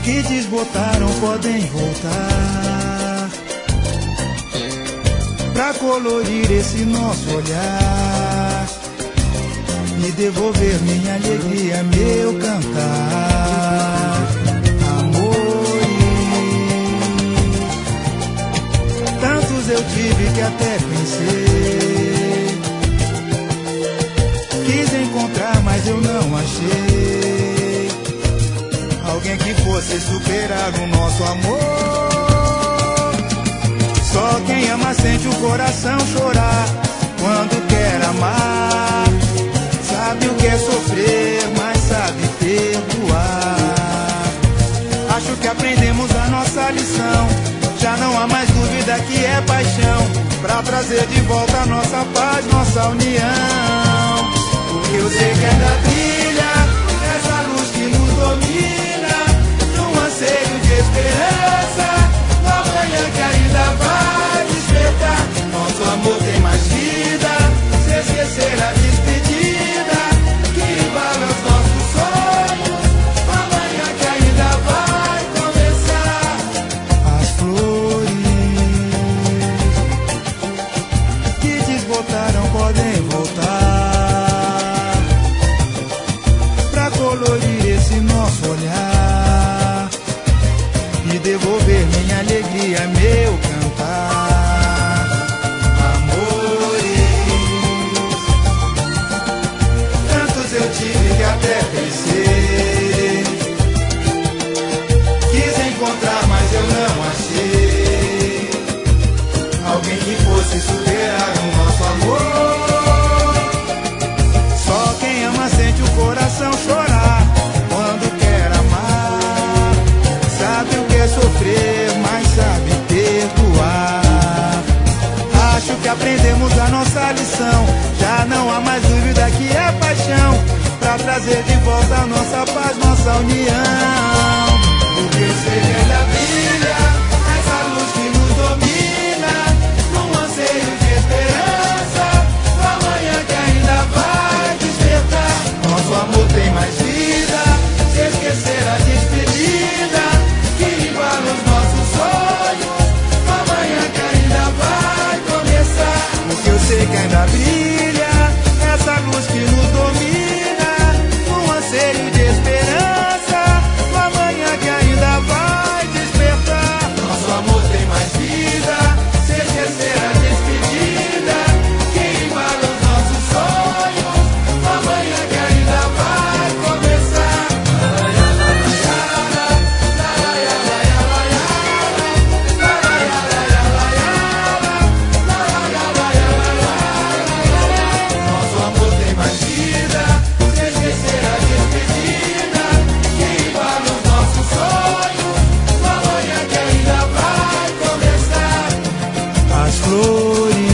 que desbotaram podem voltar pra colorir esse nosso olhar e devolver minha alegria, meu cantar. Amores, tantos eu tive que até pensei, quis encontrar, mas eu não achei alguém que fosse superar o nosso amor. Só quem ama sente o coração chorar quando quer amar. Sabe o que é sofrer, mas sabe perdoar. Acho que aprendemos a nossa lição. Já não há mais dúvida que é paixão pra trazer de volta a nossa paz, nossa união. Porque eu sei que ainda brilha essa luz que nos domina, num anseio de esperança, no amanhã que ainda vai despertar. Nosso amor tem mais vida, se esquecer a despedida que embala os nossos sonhos, no amanhã que ainda vai começar. As flores que desbotaram podem voltar pra colorir esse nosso olhar e devolver minha alegria, meu cantar. Amores, tantos eu tive que até pensei, quis encontrar, mas eu não achei alguém que fosse superar o nosso amor. Só quem ama sente o coração chorar quando quer amar. Sabe o que é sofrer, mas sabe perdoar. Acho que aprendemos a nossa lição. Já não há mais dúvida que é paixão pra trazer de volta a nossa paz, nossa união. Porque eu sei que ainda brilha essa luz que nos domina, num anseio de esperança, no amanhã que ainda vai despertar. Nosso amor tem mais vida, se esquecer a despedida que iguala os nossos sonhos, no amanhã que ainda vai começar. Porque eu sei que ainda brilha essa luz que nos domina, num anseio de esperança, no amanhã que ainda vai despertar. Nosso amor tem mais vida, se esquecer a despedida que iguala os nossos sonhos, no amanhã que ainda vai começar. Nosso amor tem mais vida, se esquecer a despedida que iguala os nossos sonhos, no amanhã que ainda vai começar. As flores